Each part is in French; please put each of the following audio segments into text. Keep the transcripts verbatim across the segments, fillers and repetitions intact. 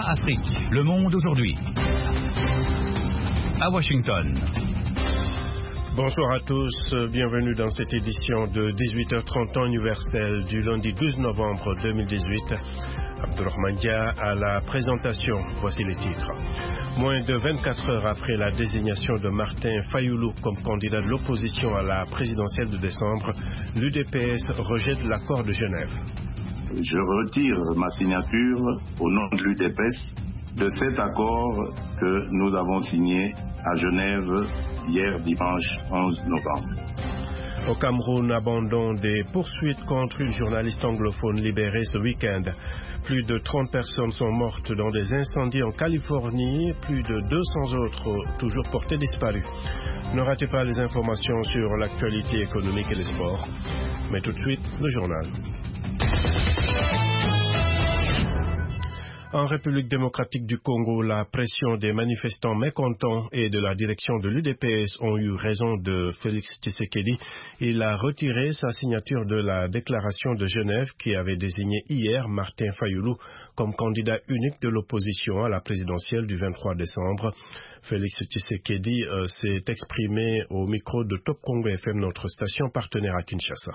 Afrique, le monde aujourd'hui. À Washington. Bonsoir à tous, bienvenue dans cette édition de dix-huit heures trente temps universel du lundi douze novembre deux mille dix-huit. Abdourahmane Dia à la présentation, voici les titres. Moins de vingt-quatre heures après la désignation de Martin Fayoulou comme candidat de l'opposition à la présidentielle de décembre, l'U D P S rejette l'accord de Genève. Je retire ma signature au nom de l'U D P S de cet accord que nous avons signé à Genève hier dimanche onze novembre. Au Cameroun, abandon des poursuites contre une journaliste anglophone libérée ce week-end. Plus de trente personnes sont mortes dans des incendies en Californie, plus de deux cents autres toujours portés disparus. Ne ratez pas les informations sur l'actualité économique et les sports. Mais tout de suite, le journal. En République démocratique du Congo, la pression des manifestants mécontents et de la direction de l'U D P S ont eu raison de Félix Tshisekedi. Il a retiré sa signature de la déclaration de Genève qui avait désigné hier Martin Fayoulou comme candidat unique de l'opposition à la présidentielle du vingt-trois décembre. Félix Tshisekedi euh, s'est exprimé au micro de Top Congo F M, notre station partenaire à Kinshasa.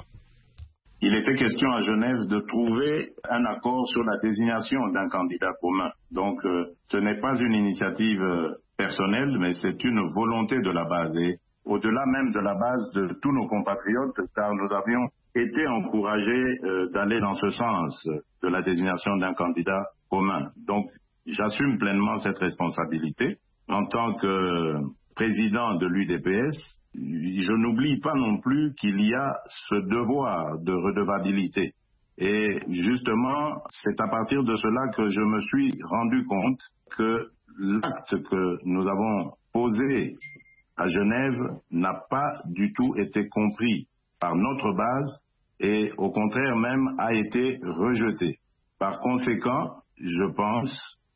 Il était question à Genève de trouver un accord sur la désignation d'un candidat commun. Donc, euh, ce n'est pas une initiative euh, personnelle, mais c'est une volonté de la base. Et au-delà même de la base de tous nos compatriotes, car nous avions été encouragés euh, d'aller dans ce sens de la désignation d'un candidat commun. Donc, j'assume pleinement cette responsabilité. En tant que président de l'U D P S, je n'oublie pas non plus qu'il y a ce devoir de redevabilité. Et justement, c'est à partir de cela que je me suis rendu compte que l'acte que nous avons posé à Genève n'a pas du tout été compris par notre base et au contraire même a été rejeté. Par conséquent, je pense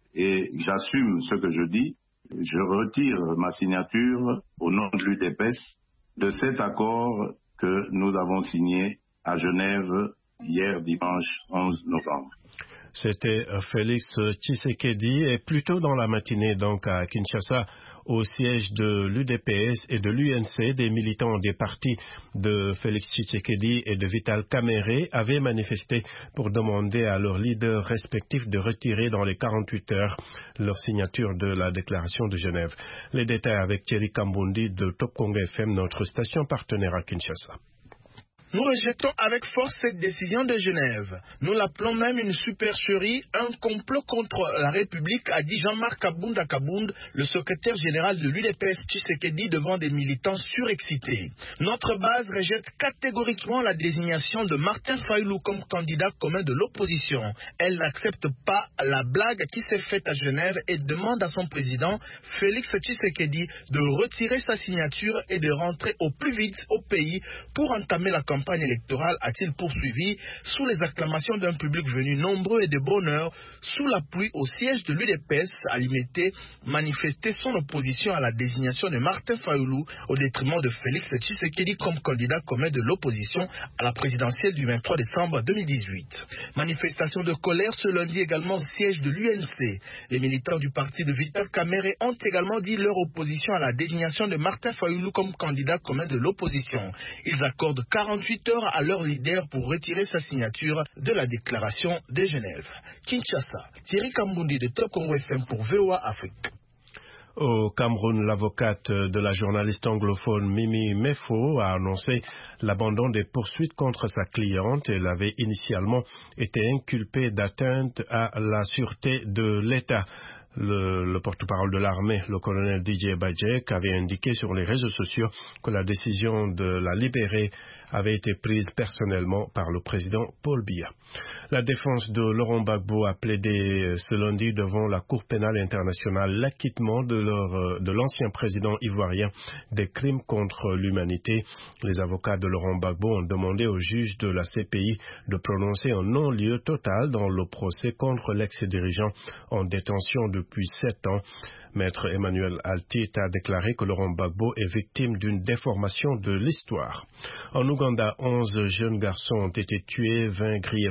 et j'assume ce que je dis, je retire ma signature au nom de l'U D P S de cet accord que nous avons signé à Genève hier dimanche onze novembre. C'était Félix Tshisekedi et plus tôt dans la matinée donc à Kinshasa, au siège de l'U D P S et de l'U N C, des militants des partis de Félix Tshisekedi et de Vital Kamerhe avaient manifesté pour demander à leurs leaders respectifs de retirer dans les quarante-huit heures leur signature de la déclaration de Genève. Les détails avec Thierry Kambundi de Top Congo F M, notre station partenaire à Kinshasa. Nous rejetons avec force cette décision de Genève. Nous l'appelons même une supercherie, un complot contre la République, a dit Jean-Marc Kabunda Kabound, le secrétaire général de l'U D P S Tshisekedi devant des militants surexcités. Notre base rejette catégoriquement la désignation de Martin Fayoulou comme candidat commun de l'opposition. Elle n'accepte pas la blague qui s'est faite à Genève et demande à son président, Félix Tshisekedi, de retirer sa signature et de rentrer au plus vite au pays pour entamer la campagne campagne électorale, a-t-il poursuivi, sous les acclamations d'un public venu nombreux et de bonne heure, sous l'appui au siège de l'U D P S, a limité, manifesté son opposition à la désignation de Martin Fayoulou au détriment de Félix Tshisekedi comme candidat commun de l'opposition à la présidentielle du vingt-trois décembre deux mille dix-huit. Manifestation de colère ce lundi également au siège de l'U N C. Les militants du parti de Vital Kamerhe ont également dit leur opposition à la désignation de Martin Fayoulou comme candidat commun de l'opposition. Ils accordent quarante-huit heures à leur leader pour retirer sa signature de la déclaration de Genève. Kinshasa, Thierry Kambundi de Top Congo F M pour V O A Afrique. Au Cameroun, l'avocate de la journaliste anglophone Mimi Mefo a annoncé l'abandon des poursuites contre sa cliente. Elle avait initialement été inculpée d'atteinte à la sûreté de l'État. Le, le porte-parole de l'armée, le colonel Didier Badjek, avait indiqué sur les réseaux sociaux que la décision de la libérer avait été prise personnellement par le président Paul Biya. La défense de Laurent Gbagbo a plaidé ce lundi devant la Cour pénale internationale l'acquittement de, leur, de l'ancien président ivoirien des crimes contre l'humanité. Les avocats de Laurent Gbagbo ont demandé au juge de la C P I de prononcer un non-lieu total dans le procès contre l'ex-dirigeant en détention depuis sept ans. Maître Emmanuel Altit a déclaré que Laurent Gbagbo est victime d'une déformation de l'histoire. En Ouganda, onze jeunes garçons ont été tués, vingt grièvement blessés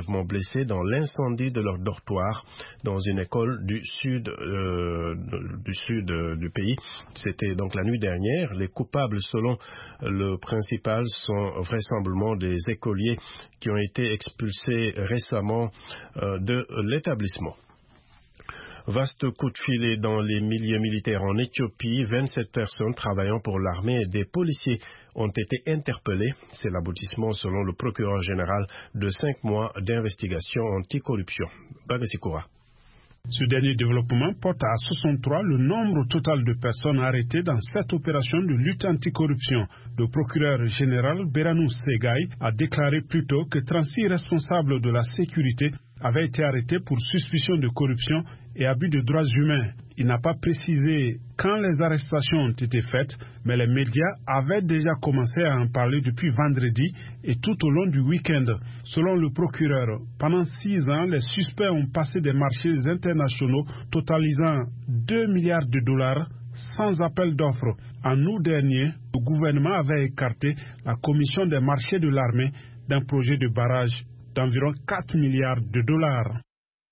blessés dans l'incendie de leur dortoir dans une école du sud, euh, du, sud euh, du pays. C'était donc la nuit dernière. Les coupables, selon le principal, sont vraisemblablement des écoliers qui ont été expulsés récemment euh, de l'établissement. Vaste coup de filet dans les milieux militaires en Éthiopie. vingt-sept personnes travaillant pour l'armée et des policiers ont été interpellés. C'est l'aboutissement, selon le procureur général, de cinq mois d'investigation anticorruption. Bagasikoura. Ce dernier développement porte à soixante-trois le nombre total de personnes arrêtées dans cette opération de lutte anticorruption. Le procureur général Beranou Segaï a déclaré plus tôt que trente-six responsables de la sécurité avaient été arrêtés pour suspicion de corruption et abus de droits humains. Il n'a pas précisé quand les arrestations ont été faites, mais les médias avaient déjà commencé à en parler depuis vendredi et tout au long du week-end. Selon le procureur, pendant six ans, les suspects ont passé des marchés internationaux totalisant deux milliards de dollars sans appel d'offres. En août dernier, le gouvernement avait écarté la commission des marchés de l'armée d'un projet de barrage d'environ quatre milliards de dollars.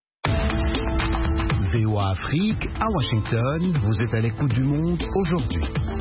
V O A Afrique, à Washington, vous êtes à l'écoute du monde aujourd'hui.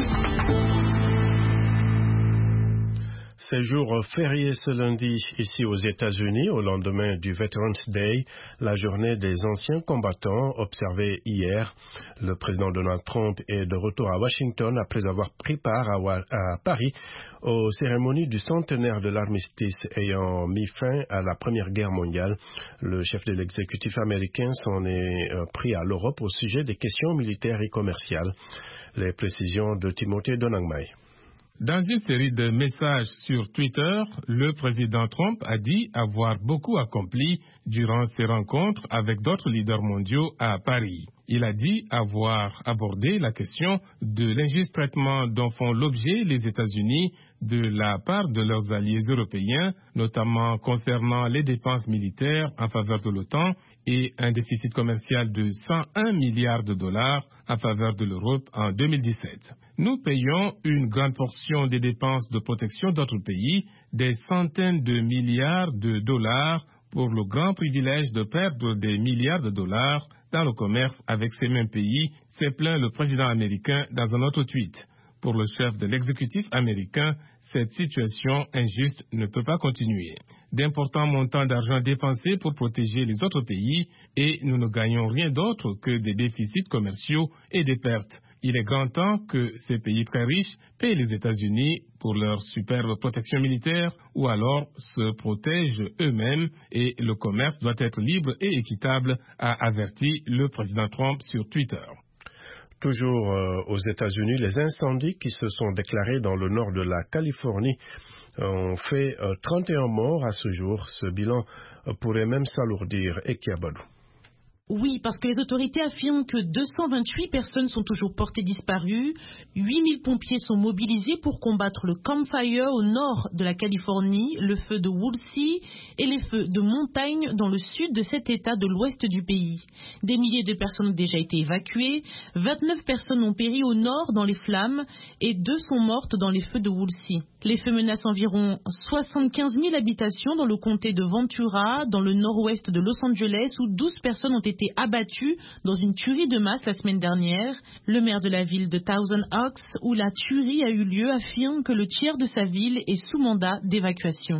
C'est jour férié ce lundi ici aux États-Unis, au lendemain du Veterans Day, la journée des anciens combattants observée hier. Le président Donald Trump est de retour à Washington après avoir pris part à, à Paris aux cérémonies du centenaire de l'armistice ayant mis fin à la Première Guerre mondiale. Le chef de l'exécutif américain s'en est euh, pris à l'Europe au sujet des questions militaires et commerciales. Les précisions de Timothée Donangmai. Dans une série de messages sur Twitter, le président Trump a dit avoir beaucoup accompli durant ses rencontres avec d'autres leaders mondiaux à Paris. Il a dit avoir abordé la question de l'injuste traitement dont font l'objet les États-Unis de la part de leurs alliés européens, notamment concernant les dépenses militaires en faveur de l'OTAN et un déficit commercial de cent un milliards de dollars en faveur de l'Europe en deux mille dix-sept. Nous payons une grande portion des dépenses de protection d'autres pays, des centaines de milliards de dollars, pour le grand privilège de perdre des milliards de dollars dans le commerce avec ces mêmes pays, s'est plaint le président américain dans un autre tweet. Pour le chef de l'exécutif américain, cette situation injuste ne peut pas continuer. D'importants montants d'argent dépensés pour protéger les autres pays et nous ne gagnons rien d'autre que des déficits commerciaux et des pertes. Il est grand temps que ces pays très riches payent les États-Unis pour leur superbe protection militaire ou alors se protègent eux-mêmes et le commerce doit être libre et équitable, a averti le président Trump sur Twitter. Toujours euh, aux États-Unis, les incendies qui se sont déclarés dans le nord de la Californie ont fait euh, trente et un morts à ce jour. Ce bilan euh, pourrait même s'alourdir. Ekiabadou. Oui, parce que les autorités affirment que deux cent vingt-huit personnes sont toujours portées disparues. huit mille pompiers sont mobilisés pour combattre le Camp Fire au nord de la Californie, le feu de Woolsey et les feux de montagne dans le sud de cet état de l'ouest du pays. Des milliers de personnes ont déjà été évacuées. vingt-neuf personnes ont péri au nord dans les flammes et deux sont mortes dans les feux de Woolsey. Les feux menacent environ soixante-quinze mille habitations dans le comté de Ventura, dans le nord-ouest de Los Angeles, où douze personnes ont été abattues dans une tuerie de masse la semaine dernière. Le maire de la ville de Thousand Oaks, où la tuerie a eu lieu, affirme que le tiers de sa ville est sous mandat d'évacuation.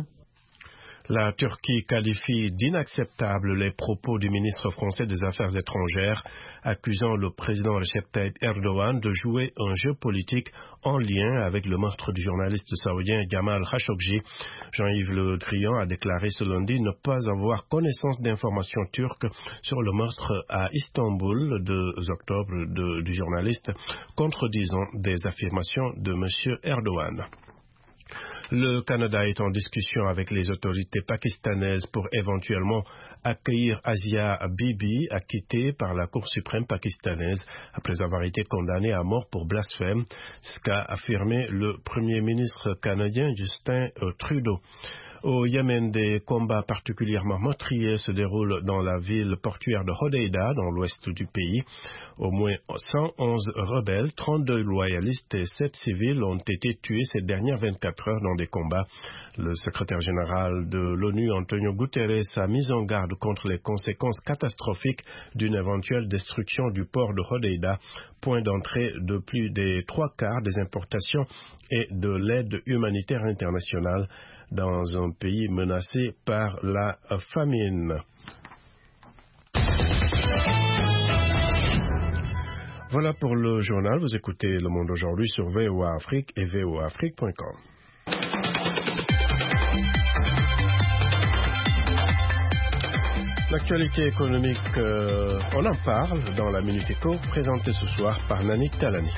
La Turquie qualifie d'inacceptables les propos du ministre français des Affaires étrangères, accusant le président Recep Tayyip Erdogan de jouer un jeu politique en lien avec le meurtre du journaliste saoudien Jamal Khashoggi. Jean-Yves Le Drian a déclaré ce lundi ne pas avoir connaissance d'informations turques sur le meurtre à Istanbul le deux octobre de, du journaliste, contredisant des affirmations de M. Erdogan. Le Canada est en discussion avec les autorités pakistanaises pour éventuellement accueillir Asia Bibi, acquittée par la Cour suprême pakistanaise après avoir été condamnée à mort pour blasphème, ce qu'a affirmé le Premier ministre canadien Justin Trudeau. Au Yémen, des combats particulièrement meurtriers se déroulent dans la ville portuaire de Hodeida, dans l'ouest du pays. Au moins cent onze rebelles, trente-deux loyalistes et sept civils ont été tués ces dernières vingt-quatre heures dans des combats. Le secrétaire général de l'ONU, Antonio Guterres, a mis en garde contre les conséquences catastrophiques d'une éventuelle destruction du port de Hodeida, point d'entrée de plus des trois quarts des importations et de l'aide humanitaire internationale dans un pays menacé par la famine. Voilà pour le journal. Vous écoutez Le Monde aujourd'hui sur V O A Afrique et V O A Afrique point com. L'actualité économique, euh, on en parle dans la Minute Éco, présentée ce soir par Nanik Talani.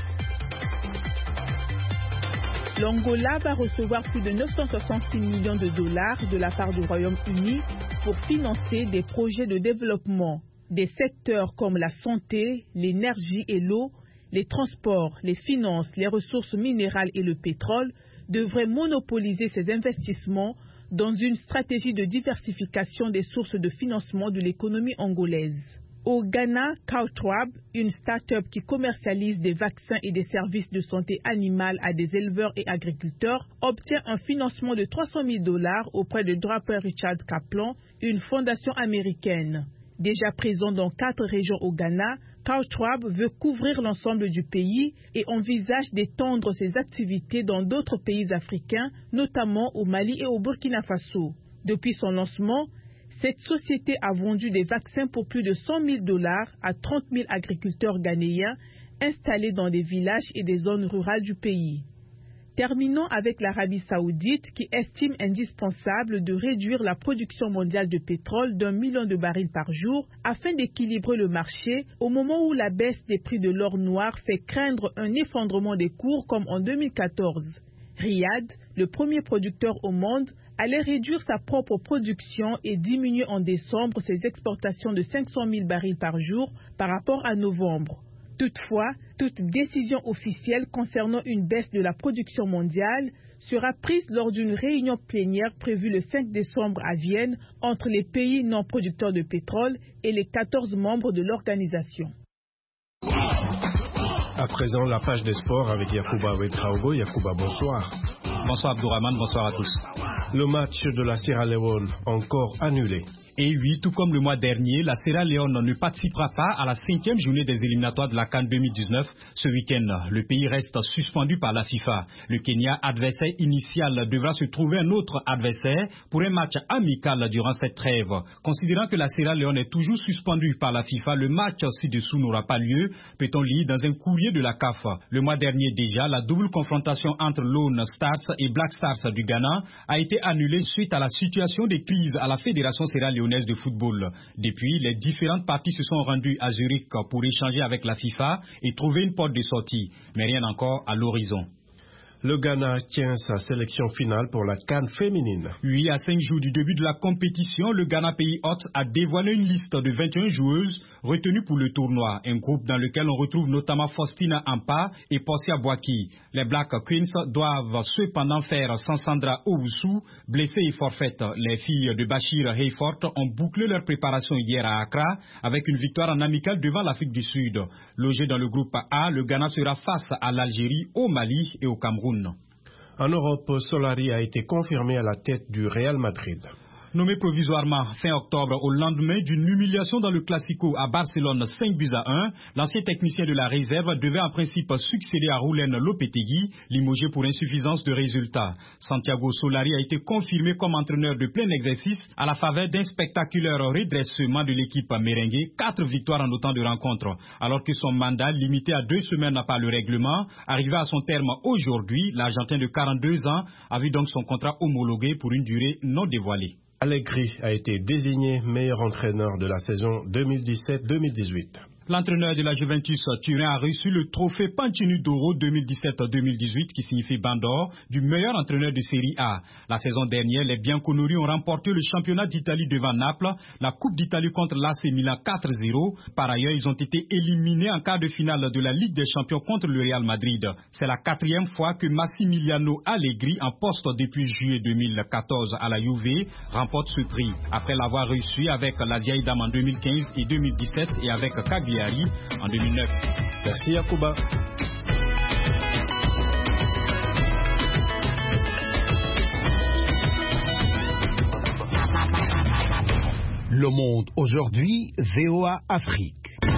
L'Angola va recevoir plus de neuf cent soixante-six millions de dollars de la part du Royaume-Uni pour financer des projets de développement. Des secteurs comme la santé, l'énergie et l'eau, les transports, les finances, les ressources minérales et le pétrole devraient monopoliser ces investissements dans une stratégie de diversification des sources de financement de l'économie angolaise. Au Ghana, Cowtrab, une start-up qui commercialise des vaccins et des services de santé animale à des éleveurs et agriculteurs, obtient un financement de trois cent mille dollars auprès de Draper Richard Kaplan, une fondation américaine. Déjà présent dans quatre régions au Ghana, Cowtrab veut couvrir l'ensemble du pays et envisage d'étendre ses activités dans d'autres pays africains, notamment au Mali et au Burkina Faso. Depuis son lancement, cette société a vendu des vaccins pour plus de cent mille dollars à trente mille agriculteurs ghanéens installés dans des villages et des zones rurales du pays. Terminons avec l'Arabie saoudite qui estime indispensable de réduire la production mondiale de pétrole d'un million de barils par jour afin d'équilibrer le marché au moment où la baisse des prix de l'or noir fait craindre un effondrement des cours comme en deux mille quatorze. Riyad, le premier producteur au monde, allait réduire sa propre production et diminuer en décembre ses exportations de cinq cent mille barils par jour par rapport à novembre. Toutefois, toute décision officielle concernant une baisse de la production mondiale sera prise lors d'une réunion plénière prévue le cinq décembre à Vienne entre les pays non producteurs de pétrole et les quatorze membres de l'organisation. À présent, la page des sports avec Yacouba Ouedraogo. Yacouba, bonsoir. Bonsoir Abdourahmane, bonsoir à tous. Le match de la Sierra Leone encore annulé. Et oui, tout comme le mois dernier, la Sierra Leone ne participera pas à la cinquième journée des éliminatoires de la CAN deux mille dix-neuf. Ce week-end, le pays reste suspendu par la FIFA. Le Kenya, adversaire initial, devra se trouver un autre adversaire pour un match amical durant cette trêve. Considérant que la Sierra Leone est toujours suspendue par la FIFA, le match ci-dessous n'aura pas lieu, peut-on lire dans un courrier de la C A F. Le mois dernier déjà, la double confrontation entre Lone Stars et Black Stars du Ghana a été annulée suite à la situation de crise à la Fédération sierra-léonaise de football. Depuis, les différentes parties se sont rendues à Zurich pour échanger avec la FIFA et trouver une porte de sortie, mais rien encore à l'horizon. Le Ghana tient sa sélection finale pour la CAN féminine. Oui, à cinq jours du début de la compétition, le Ghana pays hôte a dévoilé une liste de vingt et un joueuses retenues pour le tournoi. Un groupe dans lequel on retrouve notamment Faustina Ampa et Portia Boaki. Les Black Queens doivent cependant faire sans Sandra Owusu, blessée et forfaite. Les filles de Bachir Hayfort ont bouclé leur préparation hier à Accra avec une victoire en amical devant l'Afrique du Sud. Logé dans le groupe A, le Ghana sera face à l'Algérie, au Mali et au Cameroun. En Europe, Solari a été confirmé à la tête du Real Madrid. Nommé provisoirement fin octobre au lendemain d'une humiliation dans le Classico à Barcelone cinq buts à un, l'ancien technicien de la réserve devait en principe succéder à Roulen Lopetegui, limogé pour insuffisance de résultats. Santiago Solari a été confirmé comme entraîneur de plein exercice à la faveur d'un spectaculaire redressement de l'équipe merengue, quatre victoires en autant de rencontres, alors que son mandat, limité à deux semaines par le règlement, arrivait à son terme aujourd'hui. L'Argentin de quarante-deux ans a vu donc son contrat homologué pour une durée non dévoilée. Allegri a été désigné meilleur entraîneur de la saison deux mille dix-sept deux mille dix-huit. L'entraîneur de la Juventus Turin a reçu le trophée Pantini d'Oro deux mille dix-sept deux mille dix-huit qui signifie Bande d'Or du meilleur entraîneur de Série A. La saison dernière, les Bianconeri ont remporté le championnat d'Italie devant Naples, la Coupe d'Italie contre l'A C Milan quatre zéro. Par ailleurs, ils ont été éliminés en quart de finale de la Ligue des Champions contre le Real Madrid. C'est la quatrième fois que Massimiliano Allegri, en poste depuis juillet deux mille quatorze à la Juve, remporte ce prix. Après l'avoir reçu avec la vieille dame en deux mille quinze et deux mille dix-sept et avec Cagliari en deux mille neuf. Merci Yacouba. Le Monde aujourd'hui, V O A Afrique.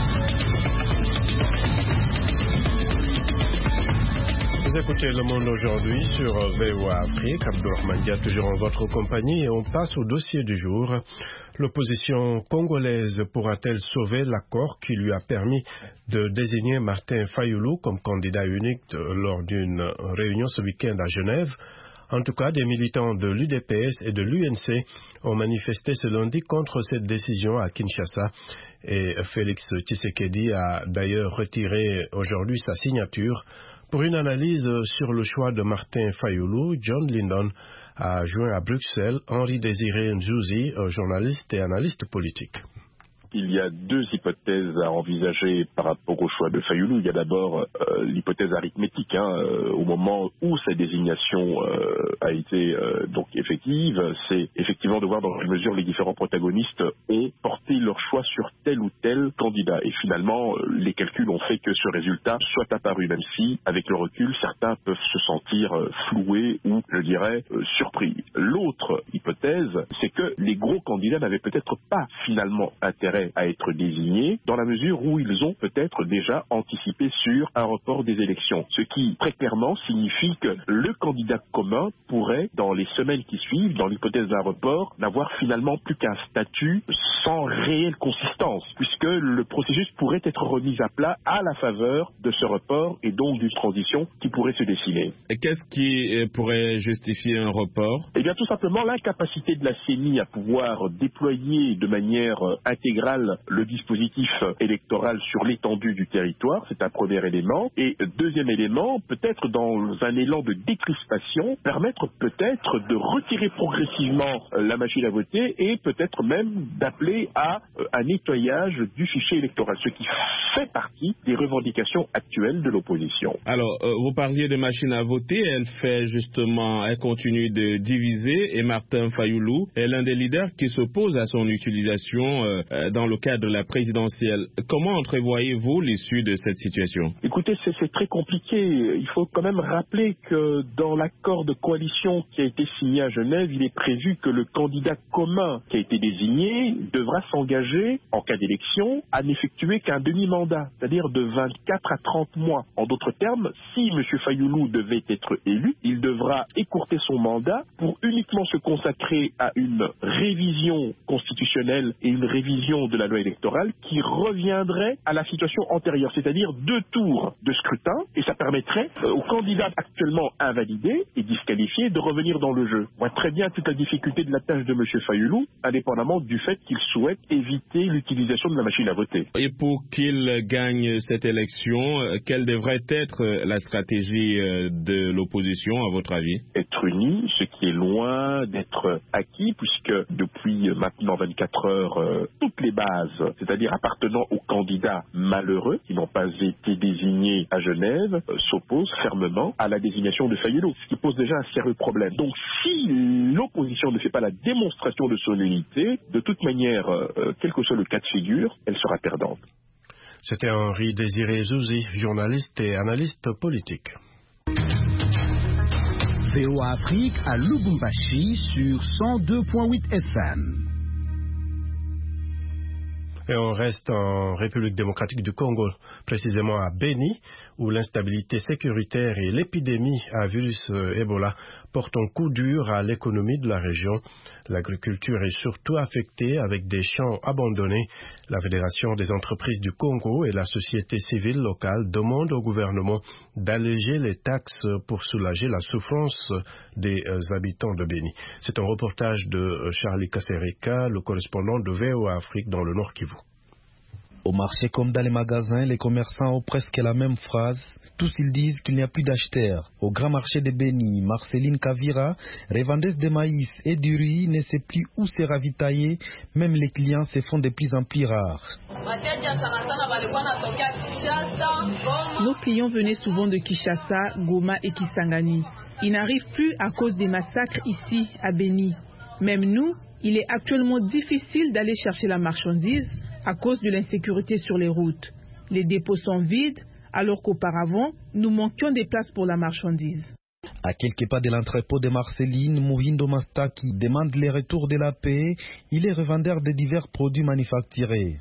Vous écoutez Le Monde aujourd'hui sur V O A Afrique. Abdourahmane Dia toujours en votre compagnie et on passe au dossier du jour. L'opposition congolaise pourra-t-elle sauver l'accord qui lui a permis de désigner Martin Fayulu comme candidat unique lors d'une réunion ce week-end à Genève? En tout cas, des militants de l'U D P S et de l'U N C ont manifesté ce lundi contre cette décision à Kinshasa et Félix Tshisekedi a d'ailleurs retiré aujourd'hui sa signature. Pour une analyse sur le choix de Martin Fayulu, John Lindon a joint à Bruxelles Henri Désiré Nzouzi, journaliste et analyste politique. Il y a deux hypothèses à envisager par rapport au choix de Fayulu. Il y a d'abord euh, l'hypothèse arithmétique. Hein, euh, au moment où sa désignation euh, a été euh, donc effective, c'est effectivement de voir dans quelle mesure les différents protagonistes ont porté leur choix sur tel ou tel candidat. Et finalement, euh, les calculs ont fait que ce résultat soit apparu, même si, avec le recul, certains peuvent se sentir euh, floués ou, je dirais, euh, surpris. L'autre hypothèse, c'est que les gros candidats n'avaient peut-être pas finalement intérêt à être désignés dans la mesure où ils ont peut-être déjà anticipé sur un report des élections. Ce qui, très clairement, signifie que le candidat commun pourrait, dans les semaines qui suivent, dans l'hypothèse d'un report, n'avoir finalement plus qu'un statut sans réelle consistance, puisque le processus pourrait être remis à plat à la faveur de ce report et donc d'une transition qui pourrait se dessiner. Et qu'est-ce qui pourrait justifier un report? Eh bien, tout simplement l'incapacité de la C E N I à pouvoir déployer de manière intégrale le dispositif électoral sur l'étendue du territoire, c'est un premier élément. Et deuxième élément, peut-être dans un élan de décrispation, permettre peut-être de retirer progressivement la machine à voter et peut-être même d'appeler à un nettoyage du fichier électoral, ce qui fait partie des revendications actuelles de l'opposition. Alors, euh, vous parliez de machine à voter, elle fait justement, elle continue de diviser et Martin Fayulu est l'un des leaders qui s'oppose à son utilisation euh, dans le cadre de la présidentielle. Comment entrevoyez-vous l'issue de cette situation? Écoutez, c'est, c'est très compliqué. Il faut quand même rappeler que dans l'accord de coalition qui a été signé à Genève, il est prévu que le candidat commun qui a été désigné devra s'engager, en cas d'élection, à n'effectuer qu'un demi-mandat, c'est-à-dire de vingt-quatre à trente mois. En d'autres termes, si M. Fayulu devait être élu, il devra écourter son mandat pour uniquement se consacrer à une révision constitutionnelle et une révision de la loi électorale qui reviendrait à la situation antérieure, c'est-à-dire deux tours de scrutin, et ça permettrait euh, aux candidats actuellement invalidés et disqualifiés de revenir dans le jeu. On voit très bien toute la difficulté de la tâche de M. Fayulu, indépendamment du fait qu'il souhaite éviter l'utilisation de la machine à voter. Et pour qu'il gagne cette élection, quelle devrait être la stratégie de l'opposition, à votre avis? Être unis, ce qui est loin d'être acquis, puisque depuis maintenant vingt-quatre heures, euh, toutes les bases, c'est-à-dire appartenant aux candidats malheureux qui n'ont pas été désignés à Genève, euh, s'opposent fermement à la désignation de Fayulu, ce qui pose déjà un sérieux problème. Donc si l'opposition ne fait pas la démonstration de son unité, de toute manière, euh, quel que soit le cas de figure, elle sera perdante. C'était Henri Désiré Nzouzi, journaliste et analyste politique. V O A Afrique à Lubumbashi sur cent deux virgule huit F M. Et on reste en République démocratique du Congo, précisément à Beni, où l'instabilité sécuritaire et l'épidémie à virus Ebola portent un coup dur à l'économie de la région. L'agriculture est surtout affectée avec des champs abandonnés. La Fédération des entreprises du Congo et la société civile locale demandent au gouvernement d'alléger les taxes pour soulager la souffrance des habitants de Beni. C'est un reportage de Charlie Kasereka, le correspondant de V O A Afrique dans le Nord Kivu. Au marché comme dans les magasins, les commerçants ont presque la même phrase. Tous ils disent qu'il n'y a plus d'acheteurs. Au grand marché de Beni, Marceline Kavira, revendeuse de maïs et du riz, ne sait plus où se ravitailler. Même les clients se font de plus en plus rares. Nos clients venaient souvent de Kinshasa, Goma et Kisangani. Ils n'arrivent plus à cause des massacres ici à Beni. Même nous, il est actuellement difficile d'aller chercher la marchandise à cause de l'insécurité sur les routes. Les dépôts sont vides, alors qu'auparavant, nous manquions des places pour la marchandise. À quelques pas de l'entrepôt de Marceline, Muhindo Mastaki demande le retour de la paix. Il est revendeur de divers produits manufacturés.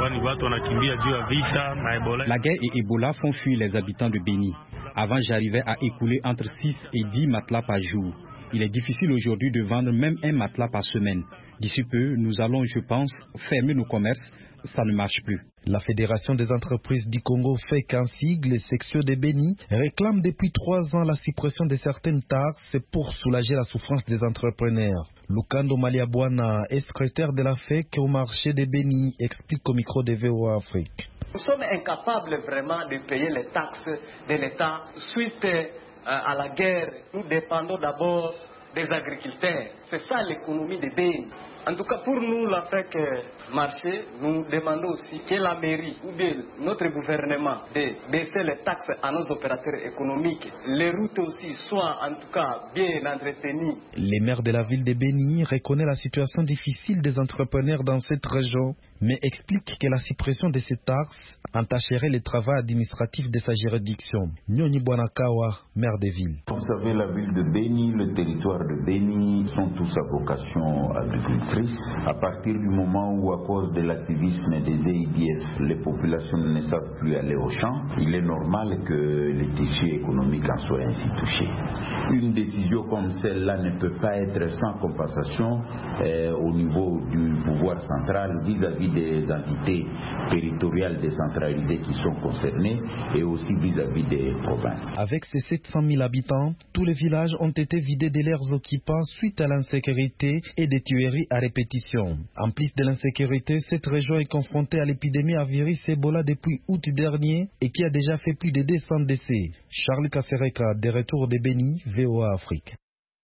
La guerre et Ebola font fuir les habitants de Beni. Avant, j'arrivais à écouler entre six et dix matelas par jour. Il est difficile aujourd'hui de vendre même un matelas par semaine. D'ici peu, nous allons, je pense, fermer nos commerces. Ça ne marche plus. La Fédération des entreprises du Congo fait qu'un sigle, section de Beni, réclame depuis trois ans la suppression de certaines taxes pour soulager la souffrance des entrepreneurs. Lukando Maliabwana est secrétaire de la F E C au marché de Beni, explique au micro de V O A Afrique. Nous sommes incapables vraiment de payer les taxes de l'État suite à la guerre. Nous dépendons d'abord des agriculteurs. C'est ça l'économie de Beni. En tout cas, pour nous, l'Afrique marché, nous demandons aussi que la mairie ou bien notre gouvernement de baisser les taxes à nos opérateurs économiques. Les routes aussi soient en tout cas bien entretenues. Les maires de la ville de Beni reconnaissent la situation difficile des entrepreneurs dans cette région, mais expliquent que la suppression de ces taxes entacherait le travail administratif de sa juridiction. Nyoni Bwanakawa, maire de ville. Vous savez, la ville de Beni, le territoire de Beni sont tous à vocation agriculture. À partir du moment où, à cause de l'activisme des A I D F, les populations ne savent plus aller au champ, il est normal que les tissus économiques en soient ainsi touchés. Une décision comme celle-là ne peut pas être sans compensation euh, au niveau du pouvoir central vis-à-vis des entités territoriales décentralisées qui sont concernées et aussi vis-à-vis des provinces. Avec ces sept cent mille habitants, tous les villages ont été vidés de leurs occupants suite à l'insécurité et des tueries à répétition. En plus de l'insécurité, cette région est confrontée à l'épidémie à virus Ebola depuis août dernier et qui a déjà fait plus de deux cents décès. Charles Kassereka, de retour de Beni, V O A Afrique.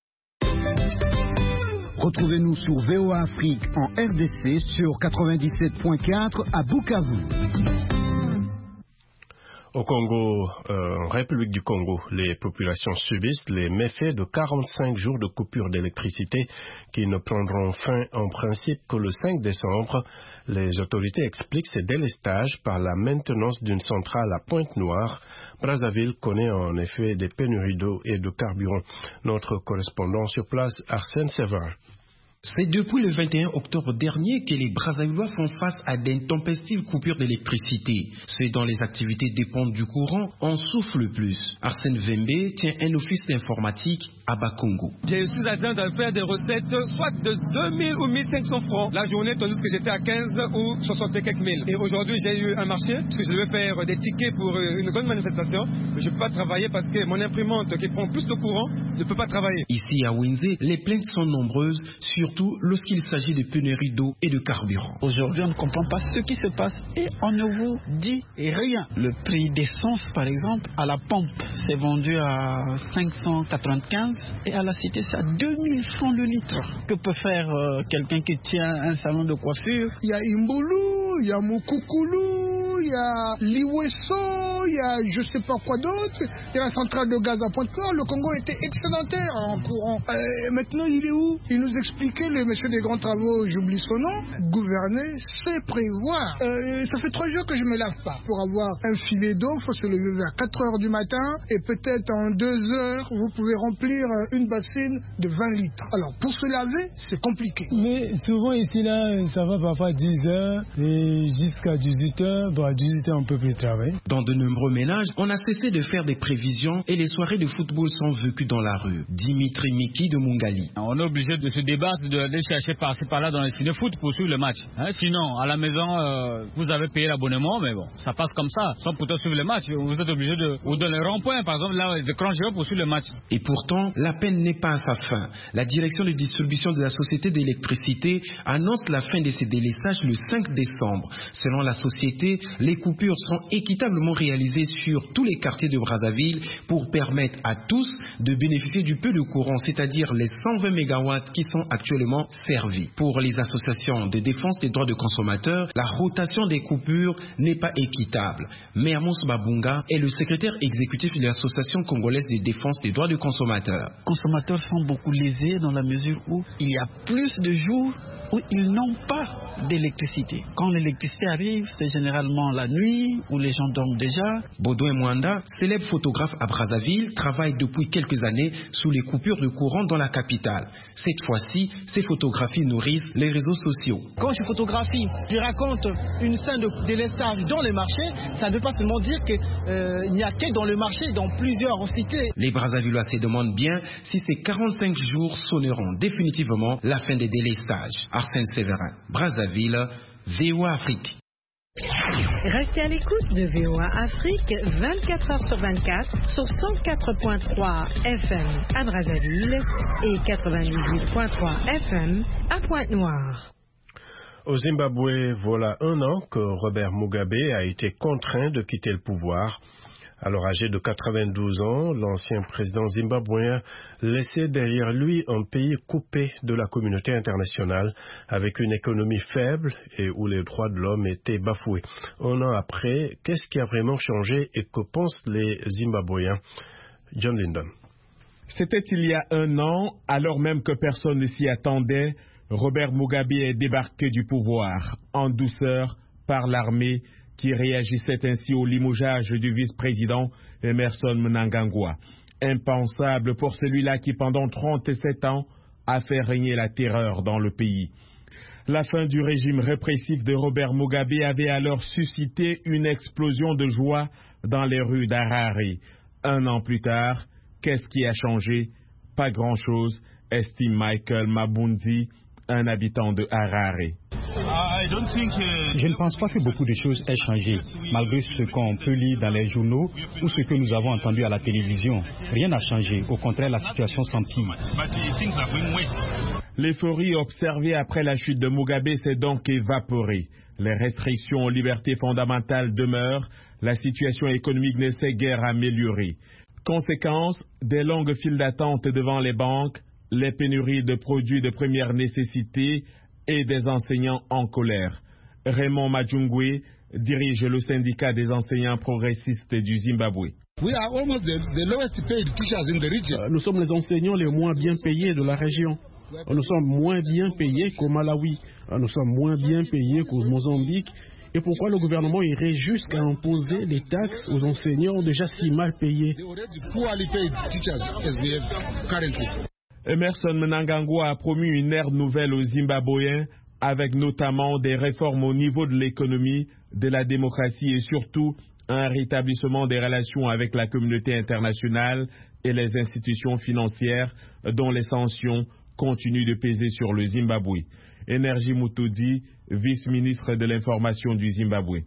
Retrouvez-nous sur V O A Afrique en R D C sur quatre-vingt-dix-sept point quatre à Bukavu. Au Congo, euh, en République du Congo, les populations subissent les méfaits de quarante-cinq jours de coupure d'électricité qui ne prendront fin en principe que le cinq décembre. Les autorités expliquent ces délestages par la maintenance d'une centrale à Pointe-Noire. Brazzaville connaît en effet des pénuries d'eau et de carburant. Notre correspondant sur place, Arsène Sévin. C'est depuis le vingt et un octobre dernier que les Brazzavillois font face à d'intempestives coupures d'électricité. Ceux dont les activités dépendent du courant en souffrent le plus. Arsène Vembe tient un office informatique à Bakongo. Je suis en train de faire des recettes soit de deux mille ou mille cinq cents francs la journée, tandis que j'étais à quinze ou soixante et quelques mille. Et aujourd'hui, j'ai eu un marché, parce que je devais faire des tickets pour une grande manifestation. Mais je ne peux pas travailler parce que mon imprimante qui prend plus de courant ne peut pas travailler. Ici à Winzé, les plaintes sont nombreuses, surtout lorsqu'il s'agit de pénurie d'eau et de carburant. Aujourd'hui, on ne comprend pas ce qui se passe et on ne vous dit rien. Le prix d'essence, par exemple, à la pompe, c'est vendu à cinq cent quatre-vingt-quinze et à la cité, c'est à deux mille francs le litre. Que peut faire euh, quelqu'un qui tient un salon de coiffure? Il y a Imboulou, il y a Moukoukoulou, il y a Liwesso, il y a je sais pas quoi d'autre. Il y a la centrale de gaz à Pointe-Noire. Le Congo était excédentaire en courant. Euh, maintenant, il est où? Il nous expliquait, le monsieur des grands travaux, j'oublie son nom, gouverner, c'est prévoir. Euh, ça fait trois jours que je me lave pas. Pour avoir un filet d'eau, il faut se lever vers quatre heures du matin et peut-être en deux heures, vous pouvez remplir une bassine de vingt litres. Alors, pour se laver, c'est compliqué. Mais souvent ici, là, ça va parfois à dix heures et jusqu'à dix-huit heures, bah, dix-huit ans, on ne peut plus travailler. Dans de nombreux ménages, on a cessé de faire des prévisions et les soirées de football sont vécues dans la rue. Dimitri Miki de Mungali. On est obligé de se débattre, de, de chercher par-ci par-là dans les ciné-foot pour suivre le match. Hein, sinon, à la maison, euh, vous avez payé l'abonnement, mais bon, ça passe comme ça. Sans pourtant suivre le match, vous êtes obligé de... Ou dans les ronds-points, par exemple, là, les écrans géants pour suivre le match. Et pourtant, la peine n'est pas à sa fin. La direction de distribution de la Société d'électricité annonce la fin de ces délestages le cinq décembre. Selon la société, les coupures seront équitablement réalisées sur tous les quartiers de Brazzaville pour permettre à tous de bénéficier du peu de courant, c'est-à-dire les cent vingt mégawatts qui sont actuellement servis. Pour les associations de défense des droits de consommateurs, la rotation des coupures n'est pas équitable. Mermous Babunga est le secrétaire exécutif de l'Association congolaise de défense des droits de consommateurs. Les consommateurs sont beaucoup lésés dans la mesure où il y a plus de jours où ils n'ont pas d'électricité. Quand l'électricité arrive, c'est généralement la nuit où les gens dorment déjà. Baudouin Mwanda, célèbre photographe à Brazzaville, travaille depuis quelques années sous les coupures de courant dans la capitale. Cette fois-ci, ses photographies nourrissent les réseaux sociaux. Quand je photographie, je raconte une scène de délestage dans les marchés, ça ne veut pas seulement dire qu'il euh, n'y a que dans le marché, dans plusieurs cités. Les Brazzavillois se demandent bien si ces quarante-cinq jours sonneront définitivement la fin des délestages. Arsène Séverin, Brazzaville, V O A Afrique. Restez à l'écoute de V O A Afrique vingt-quatre heures sur vingt-quatre sur cent quatre virgule trois F M à Brazzaville et quatre-vingt-dix-huit virgule trois F M à Pointe-Noire. Au Zimbabwe, voilà un an que Robert Mugabe a été contraint de quitter le pouvoir. Alors âgé de quatre-vingt-douze ans, l'ancien président zimbabwéen laissait derrière lui un pays coupé de la communauté internationale, avec une économie faible et où les droits de l'homme étaient bafoués. Un an après, qu'est-ce qui a vraiment changé et que pensent les Zimbabwéens? John Lyndon. C'était il y a un an, alors même que personne ne s'y attendait, Robert Mugabe est débarqué du pouvoir, en douceur, par l'armée, qui réagissait ainsi au limogeage du vice-président Emmerson Mnangagwa. Impensable pour celui-là qui, pendant trente-sept ans, a fait régner la terreur dans le pays. La fin du régime répressif de Robert Mugabe avait alors suscité une explosion de joie dans les rues d'Harare. Un an plus tard, qu'est-ce qui a changé? Pas grand-chose, estime Michael Mabundi, un habitant de Harare. Je ne pense pas que beaucoup de choses aient changé, malgré ce qu'on peut lire dans les journaux ou ce que nous avons entendu à la télévision. Rien n'a changé, au contraire, la situation s'empire. L'euphorie observée après la chute de Mugabe s'est donc évaporée. Les restrictions aux libertés fondamentales demeurent, la situation économique ne s'est guère améliorée. Conséquence, des longues files d'attente devant les banques, les pénuries de produits de première nécessité et des enseignants en colère. Raymond Majungwe dirige le syndicat des enseignants progressistes du Zimbabwe. Nous sommes les enseignants les moins bien payés de la région. Nous sommes moins bien payés qu'au Malawi. Nous sommes moins bien payés qu'au Mozambique. Et pourquoi le gouvernement irait jusqu'à imposer des taxes aux enseignants déjà si mal payés? Emmerson Mnangagwa a promu une ère nouvelle aux Zimbabwéens, avec notamment des réformes au niveau de l'économie, de la démocratie et surtout un rétablissement des relations avec la communauté internationale et les institutions financières dont les sanctions continuent de peser sur le Zimbabwe. Energy Mutudi, vice-ministre de l'information du Zimbabwe.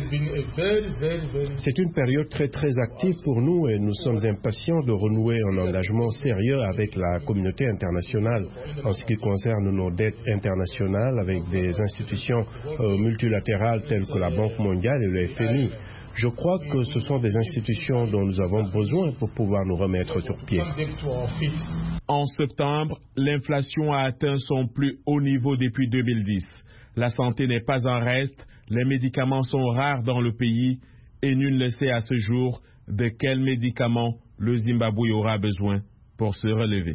C'est une période très très active pour nous et nous sommes impatients de renouer un engagement sérieux avec la communauté internationale en ce qui concerne nos dettes internationales avec des institutions euh, multilatérales telles que la Banque mondiale et le F M I. Je crois que ce sont des institutions dont nous avons besoin pour pouvoir nous remettre sur pied. En septembre, l'inflation a atteint son plus haut niveau depuis deux mille dix. La santé n'est pas en reste, les médicaments sont rares dans le pays et nul ne sait à ce jour de quels médicaments le Zimbabwe aura besoin pour se relever.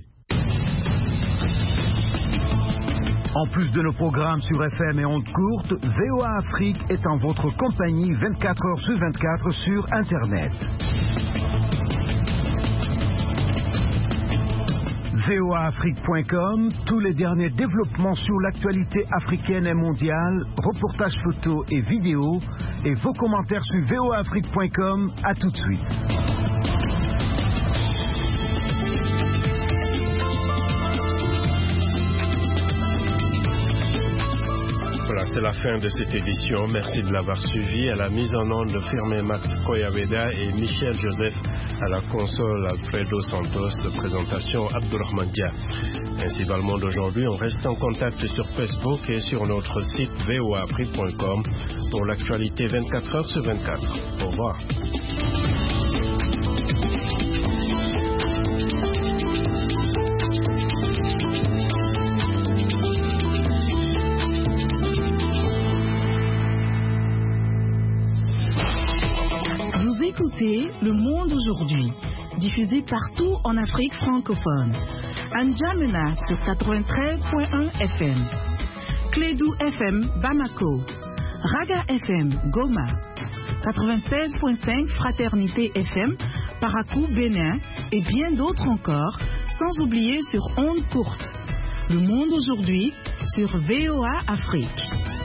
En plus de nos programmes sur F M et ondes courtes, V O A Afrique est en votre compagnie vingt-quatre heures sur vingt-quatre sur Internet. V O A Afrique point com, tous les derniers développements sur l'actualité africaine et mondiale, reportages photos et vidéos, et vos commentaires sur v o a afrique point com. À tout de suite. Voilà, c'est la fin de cette édition. Merci de l'avoir suivi. À la mise en onde de Firmin Max Koyaveda et Michel Joseph. À la console, Alfredo Santos. De présentation, Abdourahmane Dia. Ainsi va le monde aujourd'hui. On reste en contact sur Facebook et sur notre site v o a afrique point com pour l'actualité vingt-quatre heures sur vingt-quatre. Au revoir. Écoutez Le Monde aujourd'hui, diffusé partout en Afrique francophone. N'Djamena sur quatre-vingt-treize point un F M, Clédou F M Bamako, Raga F M Goma, quatre-vingt-seize point cinq Fraternité F M Parakou Bénin et bien d'autres encore, sans oublier sur ondes courtes. Le Monde aujourd'hui sur V O A Afrique.